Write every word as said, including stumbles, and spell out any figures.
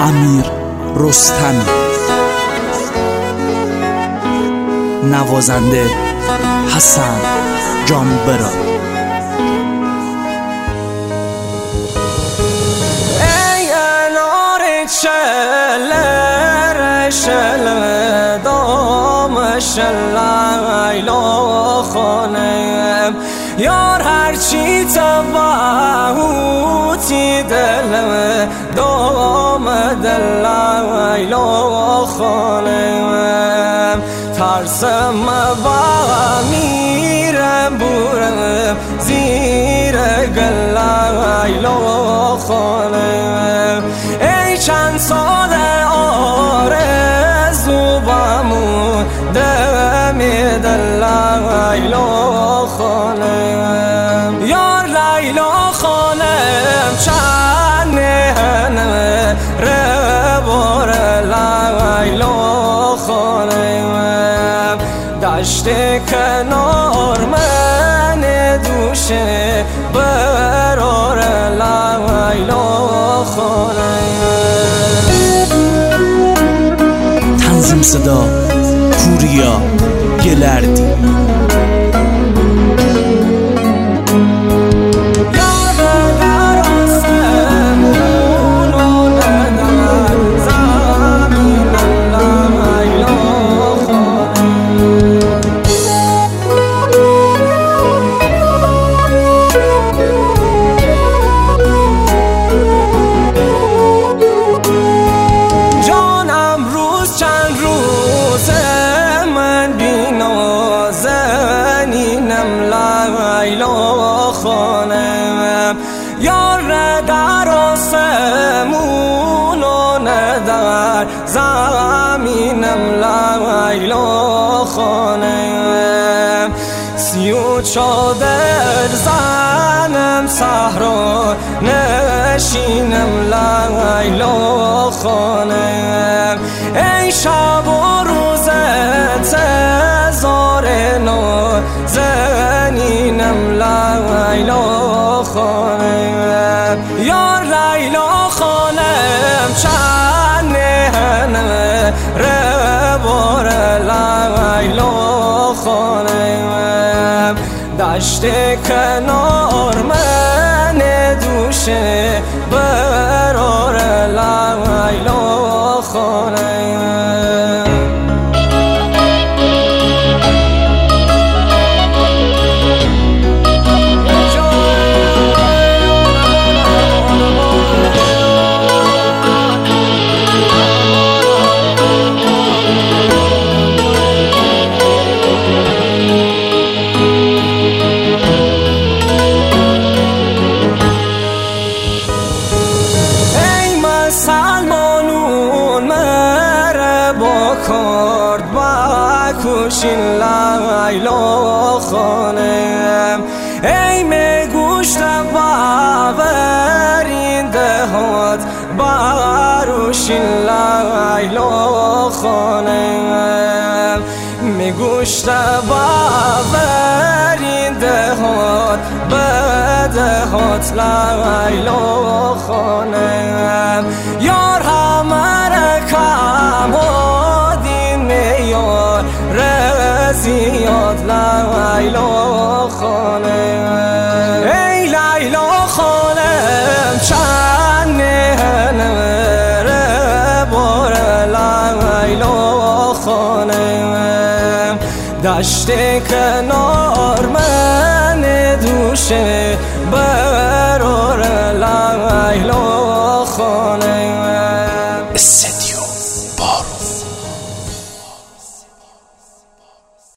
امیر رستمی، نوازنده حسن جانبرا. ای انار چله رشل دام شله ایلا خانم یار هرچی تباهوتی دلم دام دل ایلا خانم ترسم با میرم بورم زیر گل ایلا خانم ای چند سال آرزو بامون دمی دل ایلا خانم یار لیلا خانم چند نهنم ربار لیلا خانم دشت کنار من دوشه برار لیلا خانم. تنظیم صدا پوریا گلردی. لیلا خانم یار در آسمون و ندر زمینم لیلا خانم سی و چادر زنم صحرا نشینم لیلا خانم ای شب و روزت زار نازنینم لیلا خانم یار لیلا خانم چند نهنم ربار لیلا خانم دشت کنار من دوشه برار لیلا خانم. سلمانون مره با کرد با کشین لیلا خانم ای میگوشت باورین دهات باروشین لیلا خانم میگوشت باورین دهات بدهات لیلا خانم یار همه کم و دین میار رزیاد لیلا خانم ای لیلا خانم چند نهنم ربار لیلا خانم دشت کنار من دوشه برای